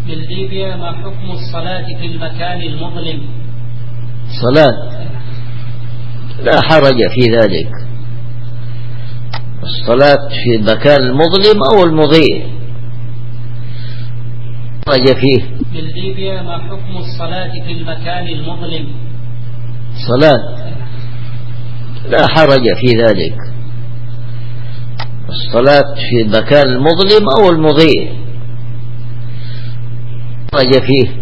بالليبيا ما حكم الصلاة في المكان المظلم؟ صلاة لا حرج في ذلك، الصلاة في المكان المظلم أو المضيء حرج فيه. بالليبيا ما حكم الصلاة في المكان المظلم؟ صلاة لا حرج في ذلك، الصلاة في المكان المظلم أو المضيء حرج فيه.